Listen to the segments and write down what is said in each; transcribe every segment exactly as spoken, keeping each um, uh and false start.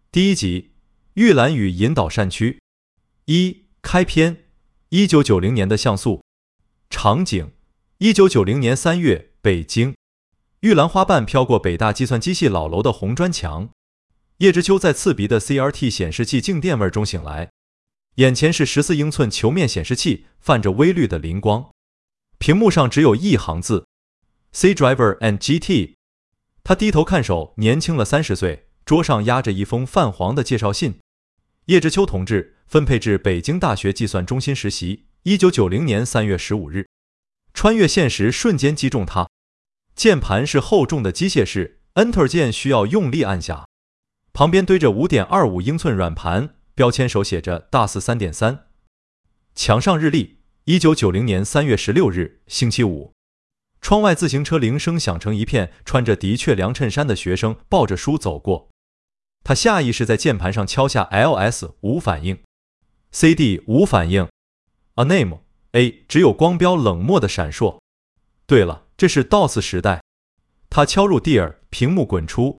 第一集，玉兰与引导善区。一、开篇。一九九零年的像素场景：一九九零年三月，北京。玉兰花瓣飘过北大计算机系老楼的红砖墙。叶知秋在刺鼻的 C R T 显示器静电味中醒来，眼前是十四英寸球面显示器，泛着微绿的磷光。屏幕上只有一行字 ：C Driver and G T。他低头看手，年轻了三十岁。桌上压着一封泛黄的介绍信。叶知秋同志分配至北京大学计算中心实习。一九九零年三月十五日，穿越现实瞬间击中他。键盘是厚重的机械式 ，Enter 键需要用力按下。旁边堆着 五点二五英寸软盘，标签手写着 D A S 三点三。墙上日历：一九九零年三月十六日，星期五。窗外自行车铃声响成一片，穿着的确良衬衫的学生抱着书走过。他下意识在键盘上敲下 L S 无反应 ，C D 无反应 ，A name A 只有光标冷漠的闪烁。对了，这是 D O S 时代。他敲入 Dear， 屏幕滚出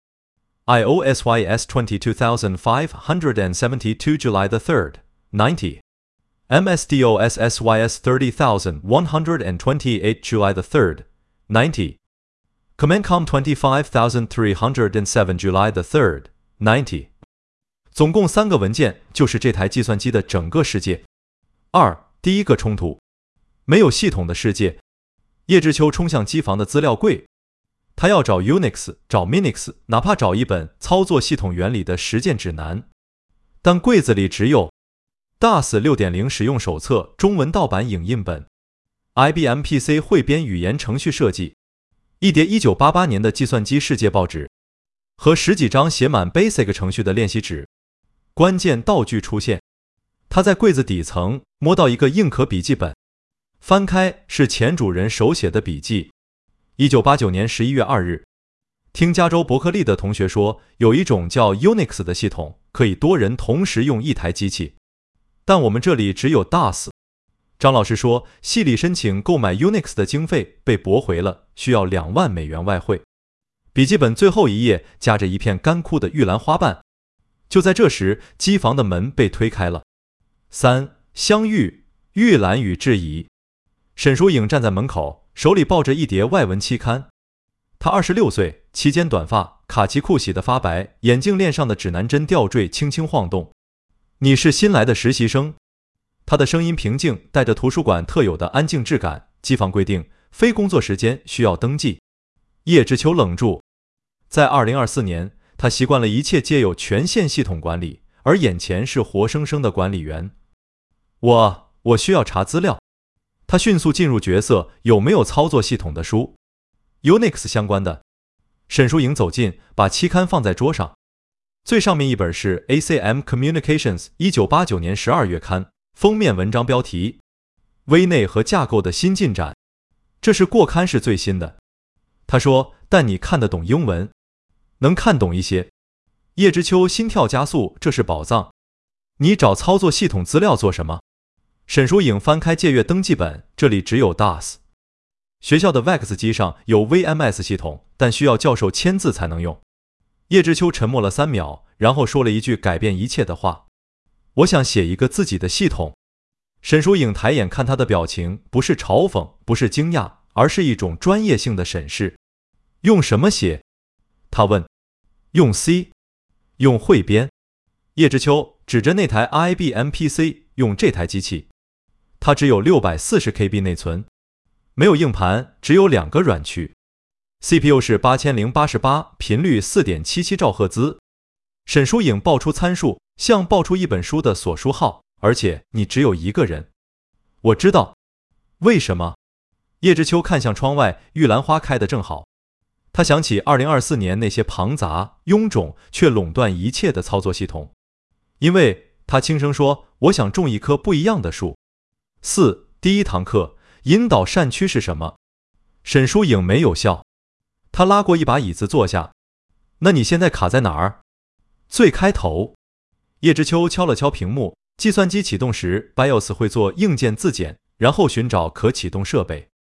I O S Y S twenty-two thousand five hundred seventy-two July the third ninety M S D O S S Y S thirty thousand one hundred twenty-eight July the third ninety Command Com twenty-five thousand three hundred seven July the third ninety 总共三个文件，就是这台计算机的整个世界。二、第一个冲突，没有系统的世界。叶知秋冲向机房的资料柜，他要找 Unix， 找 Minix， 哪怕找一本操作系统原理的实践指南。但柜子里只有 D A S 六点零 使用手册中文盗版影印本、I B M P C 汇编语言程序设计、一叠一九八八年的计算机世界报纸和十几张写满 Basic 程序的练习纸。关键道具出现，他在柜子底层摸到一个硬壳笔记本，翻开是前主人手写的笔记。一九八九年十一月二日，听加州伯克利的同学说，有一种叫 Unix 的系统，可以多人同时用一台机器，但我们这里只有 D A S。张老师说，系里申请购买 Unix 的经费被驳回了，需要两万美元外汇。笔记本最后一页夹着一片干枯的玉兰花瓣。就在这时，机房的门被推开了。三、相遇，玉兰与质疑。沈淑颖站在门口，手里抱着一叠外文期刊。她二十六岁，齐肩短发，卡其裤洗得发白，眼镜链上的指南针吊坠轻轻晃动。你是新来的实习生？她的声音平静，带着图书馆特有的安静质感。机房规定，非工作时间需要登记。叶知秋愣住，在二零二四年，他习惯了一切皆有权限系统管理，而眼前是活生生的管理员。我我需要查资料。他迅速进入角色，有没有操作系统的书 ？Unix 相关的。沈淑颖走近，把期刊放在桌上，最上面一本是 A C M Communications 一九八九年十二月刊，封面文章标题：微内核架构的新进展。这是过刊是最新的。他说，但你看得懂英文？能看懂一些。叶知秋心跳加速，这是宝藏。你找操作系统资料做什么？沈淑颖翻开借阅登记本，这里只有 D A S。学校的 V E X 机上有 V M S 系统，但需要教授签字才能用。叶知秋沉默了三秒，然后说了一句改变一切的话：我想写一个自己的系统。沈淑颖抬眼看他的表情，不是嘲讽，不是惊讶，而是一种专业性的审视。用什么写？他问。用 C， 用汇编。叶知秋指着那台 I B M P C， 用这台机器。它只有 六百四十 K B 内存，没有硬盘，只有两个软区。C P U 是八千零八十八，频率 四点七七兆赫兹。沈淑颖报出参数，像报出一本书的锁书号，而且你只有一个人。我知道。为什么？叶知秋看向窗外，玉兰花开得正好。他想起二零二四年那些庞杂、臃肿却垄断一切的操作系统，因为他轻声说：“我想种一棵不一样的树。”四、第一堂课，引导善区是什么？沈淑颖没有笑，他拉过一把椅子坐下。那你现在卡在哪儿？最开头。叶知秋敲了敲屏幕，计算机启动时 ，BIOS 会做硬件自检，然后寻找可启动设备。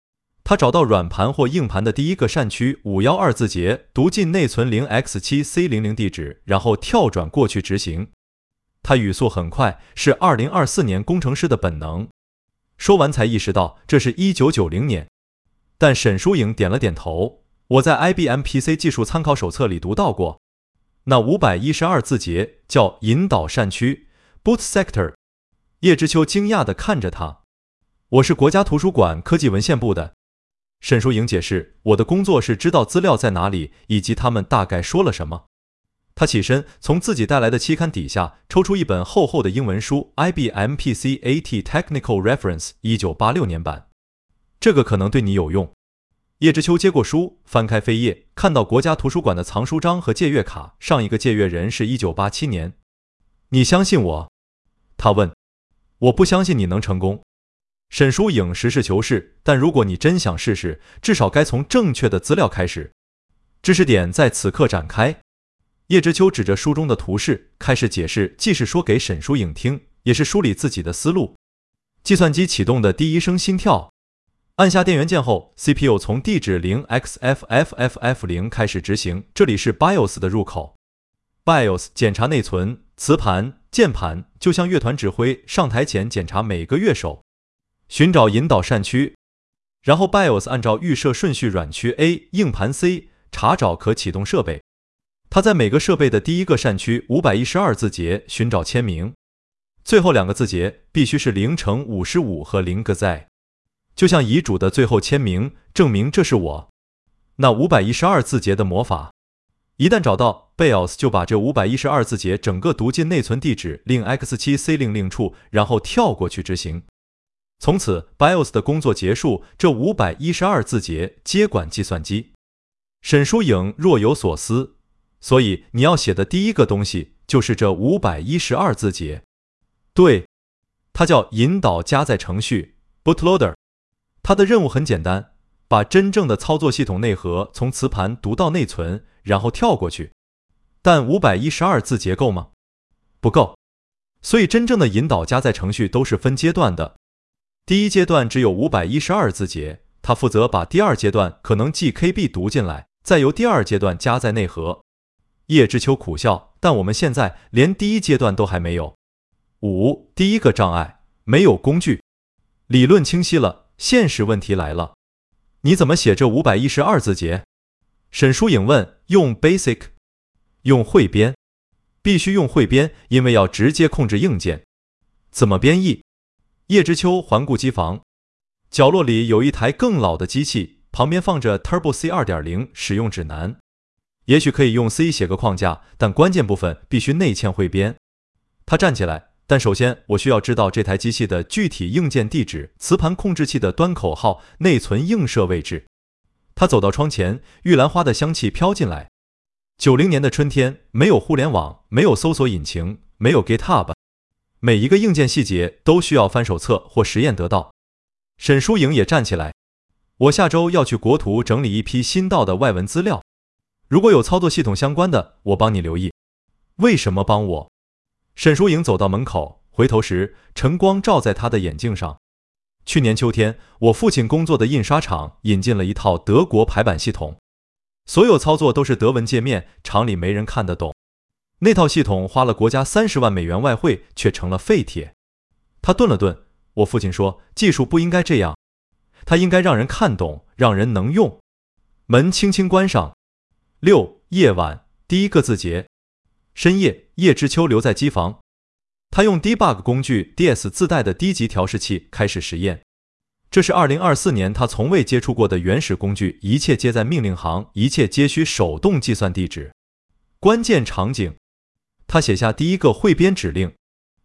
他找到软盘或硬盘的第一个扇区五一二字节，读进内存 零 x 七 c 零零 地址，然后跳转过去执行。他语速很快，是二零二四年工程师的本能。说完才意识到这是一九九零年。但沈疏影点了点头，我在 I B M P C 技术参考手册里读到过，那五百一十二字节叫引导扇区 boot sector。 叶知秋惊讶地看着他，我是国家图书馆科技文献部的。沈疏影解释，我的工作是知道资料在哪里，以及他们大概说了什么。他起身，从自己带来的期刊底下抽出一本厚厚的英文书 I B M P C A T Technical Reference 一九八六年版，这个可能对你有用。叶知秋接过书，翻开扉页，看到国家图书馆的藏书章和借阅卡，上一个借阅人是一九八七年。你相信我？他问。我不相信你能成功。沈疏影实事求是，但如果你真想试试，至少该从正确的资料开始。知识点在此刻展开。叶知秋指着书中的图示，开始解释，既是说给沈疏影听，也是梳理自己的思路。计算机启动的第一声心跳，按下电源键后 ，C P U 从地址 零 x f f f f 零 开始执行，这里是 BIOS 的入口。BIOS 检查内存、磁盘、键盘，就像乐团指挥上台前检查每个乐手。寻找引导扇区，然后 BIOS 按照预设顺序软区 A， 硬盘 C， 查找可启动设备。它在每个设备的第一个扇区五百一十二字节寻找签名，最后两个字节必须是零乘五十五和零个在，就像遗嘱的最后签名，证明这是我。那五百一十二字节的魔法，一旦找到 BIOS 就把这五百一十二字节整个读进内存地址 零 x 七 c 零零 处，然后跳过去执行。从此 BIOS 的工作结束，这五百一十二字节接管计算机。沈疏影若有所思，所以你要写的第一个东西就是这五百一十二字节。对，它叫引导加载程序 bootloader。它的任务很简单，把真正的操作系统内核从磁盘读到内存，然后跳过去。但五百一十二字节够吗？不够。所以真正的引导加载程序都是分阶段的。第一阶段只有五百一十二字节，它负责把第二阶段可能 G K B 读进来，再由第二阶段加载内核。叶知秋苦笑，但我们现在连第一阶段都还没有。五，第一个障碍，没有工具。理论清晰了，现实问题来了。你怎么写这五百一十二字节？沈疏影问。用 Basic， 用汇编，必须用汇编，因为要直接控制硬件。怎么编译？叶知秋环顾机房，角落里有一台更老的机器，旁边放着 Turbo C 二点零 使用指南。也许可以用 C 写个框架，但关键部分必须内嵌汇编。他站起来，但首先我需要知道这台机器的具体硬件地址、磁盘控制器的端口号、内存映射位置。他走到窗前，玉兰花的香气飘进来。九零年的春天，没有互联网，没有搜索引擎，没有 GitHub， 每一个硬件细节都需要翻手册或实验得到。沈疏影也站起来，我下周要去国图整理一批新到的外文资料，如果有操作系统相关的，我帮你留意。为什么帮我？沈疏影走到门口，回头时晨光照在她的眼镜上。去年秋天，我父亲工作的印刷厂引进了一套德国排版系统，所有操作都是德文界面，厂里没人看得懂。那套系统花了国家三十万美元外汇，却成了废铁。他顿了顿，我父亲说，技术不应该这样，它应该让人看懂，让人能用。门轻轻关上。六，夜晚，第一个字节。深夜，叶知秋留在机房。他用 Debug 工具 D S 自带的低级调试器开始实验。这是二零二四年他从未接触过的原始工具，一切皆在命令行，一切皆需手动计算地址。关键场景，他写下第一个汇编指令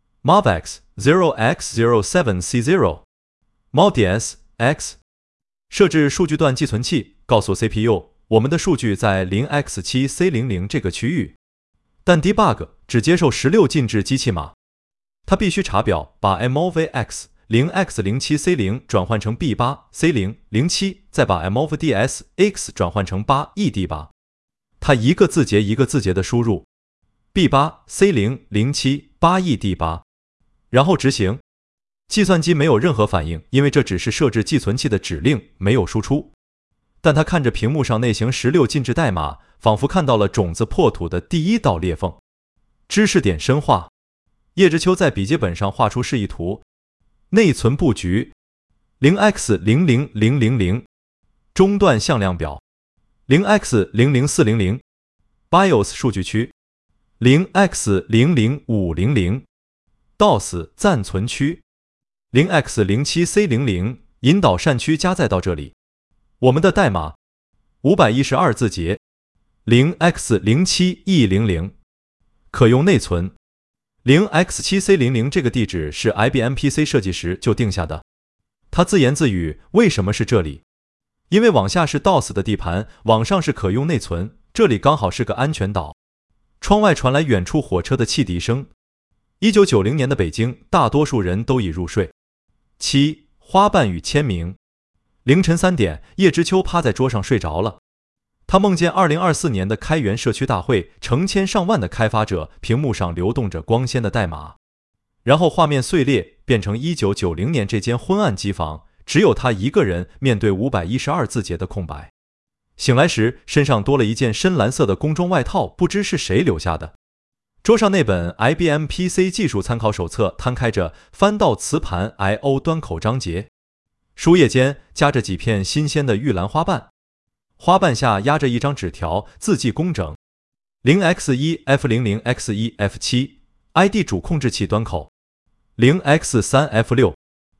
MOVX 零 x 零 seven c 零 MOVDS X， 设置数据段寄存器，告诉 C P U 我们的数据在 零 x 七 c 零零 这个区域。但 Debug 只接受十六进制机器码，他必须查表，把 MOVX 零 x 零七 c 零 转换成 B 八 c 零 零七，再把 MOVDS X 转换成 八 E D 八。他一个字节一个字节的输入 B 八 C 零 零七 八 E D 八，然后执行。 计算机没有任何反应，因为这只是设置寄存器的指令，没有输出。但他看着屏幕上内型十六进制代码，仿佛看到了种子破土的第一道裂缝。知识点深化。叶知秋在笔记本上画出示意图。内存布局 零 x 零零零零零 中段向量表 零 x 零零四零零 BIOS 数据区 零 x 零零五零零 D O S 暂存区 零 x 零七 C 零零 引导扇区加载到这里。我们的代码五百一十二字节 零 x 零七 E 零零 可用内存零 x 七 C 零零 这个地址是 I B M P C 设计时就定下的。他自言自语，为什么是这里？因为往下是 D O S 的地盘，往上是可用内存，这里刚好是个安全岛。窗外传来远处火车的汽笛声。一九九零年的北京，大多数人都已入睡。七花瓣与签名。凌晨三点，叶知秋趴在桌上睡着了。他梦见二零二四年的开源社区大会，成千上万的开发者，屏幕上流动着光鲜的代码，然后画面碎裂，变成一九九零年这间昏暗机房，只有他一个人面对五百一十二字节的空白。醒来时，身上多了一件深蓝色的工装外套，不知是谁留下的。桌上那本 I B M P C 技术参考手册摊开着，翻到磁盘 I O 端口章节，书页间夹着几片新鲜的玉兰花瓣。花瓣下压着一张纸条，字迹工整。零 x 一 F 零零 x 一 F 七 I D 主控制器端口 零 x 三 F 六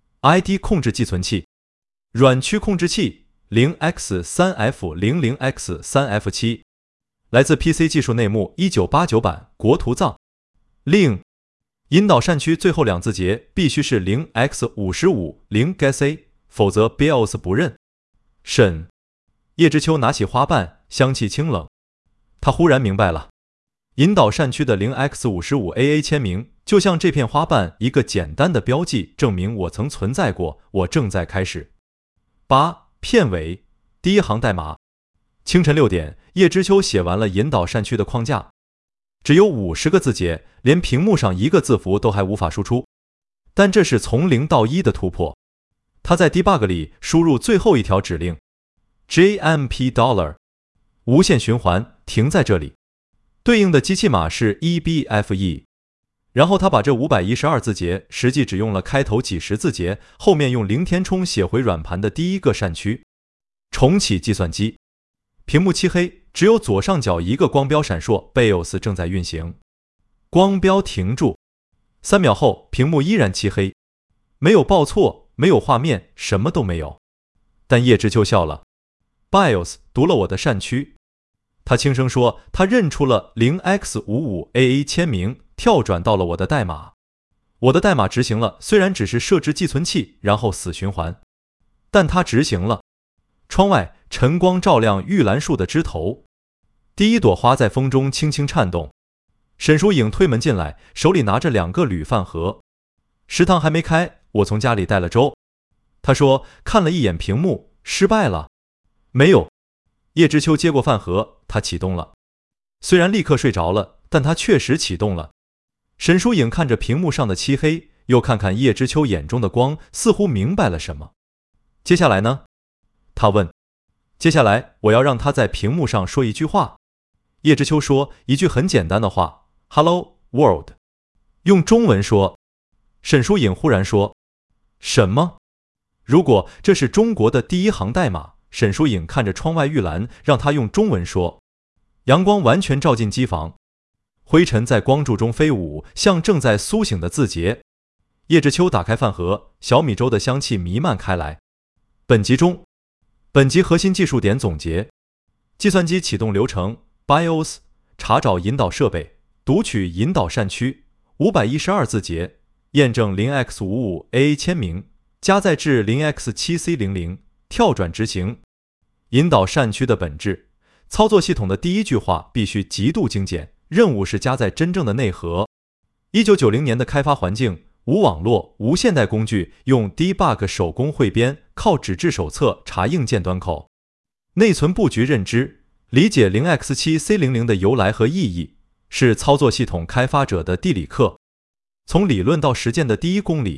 I D 控制寄存器软驱控制器 零 x 三 F 零零 x 三 F 七 来自 P C 技术内幕一九八九版国图藏。令引导扇区最后两字节必须是 零 x 五十五 零 G S A， 否则 BIOS 不认。审叶知秋拿起花瓣，香气清冷。他忽然明白了，引导扇区的 零 x 五十五 A A 签名，就像这片花瓣一个简单的标记，证明我曾存在过，我正在开始。八片尾第一行代码。清晨六点，叶知秋写完了引导扇区的框架，只有五十个字节，连屏幕上一个字符都还无法输出。但这是从零到一的突破。他在 debug 里输入最后一条指令。J M P dollar 无限循环停在这里，对应的机器码是 E B F E。 然后他把这五百一十二字节实际只用了开头几十字节，后面用零填充写回软盘的第一个扇区。重启计算机，屏幕漆黑，只有左上角一个光标闪烁， BIOS 正在运行。光标停住，三秒后屏幕依然漆黑，没有报错，没有画面，什么都没有。但叶知秋笑了。BIOS 读了我的扇区，他轻声说，他认出了 零 x 五五 A A 签名，跳转到了我的代码。我的代码执行了，虽然只是设置寄存器，然后死循环，但它执行了。窗外晨光照亮玉兰树的枝头，第一朵花在风中轻轻颤动。沈淑颖推门进来，手里拿着两个铝饭盒。食堂还没开，我从家里带了粥。他说，看了一眼屏幕，失败了。没有。叶知秋接过饭盒，他启动了。虽然立刻睡着了，但他确实启动了。沈淑颖看着屏幕上的漆黑，又看看叶知秋眼中的光，似乎明白了什么。接下来呢？他问。接下来我要让他在屏幕上说一句话。叶知秋说一句很简单的话 Hello World， 用中文说。沈淑颖忽然说，什么？如果这是中国的第一行代码，沈淑颖看着窗外玉兰，让他用中文说。阳光完全照进机房，灰尘在光柱中飞舞，像正在苏醒的字节。叶知秋打开饭盒，小米粥的香气弥漫开来。本集中，本集核心技术点总结：计算机启动流程 BIOS 查找引导设备，读取引导扇区五百一十二字节，验证 零 x 五五 A A 签名，加载至 零 x 七 C 零零，跳转执行。引导扇区的本质，操作系统的第一句话必须极度精简，任务是加载真正的内核。一九九零年的开发环境，无网络，无现代工具，用 debug 手工汇编，靠纸质手册查硬件端口。内存布局认知，理解 零 x 七 C 零零的由来和意义，是操作系统开发者的地理课。从理论到实践的第一公里，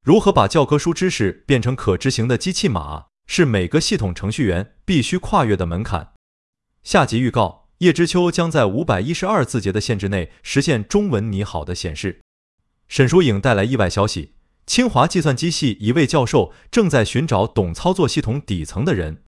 如何把教科书知识变成可执行的机器码，是每个系统程序员必须跨越的门槛。下集预告：叶知秋将在五百一十二字节的限制内实现中文拟好的显示。沈疏影带来意外消息：清华计算机系一位教授正在寻找懂操作系统底层的人。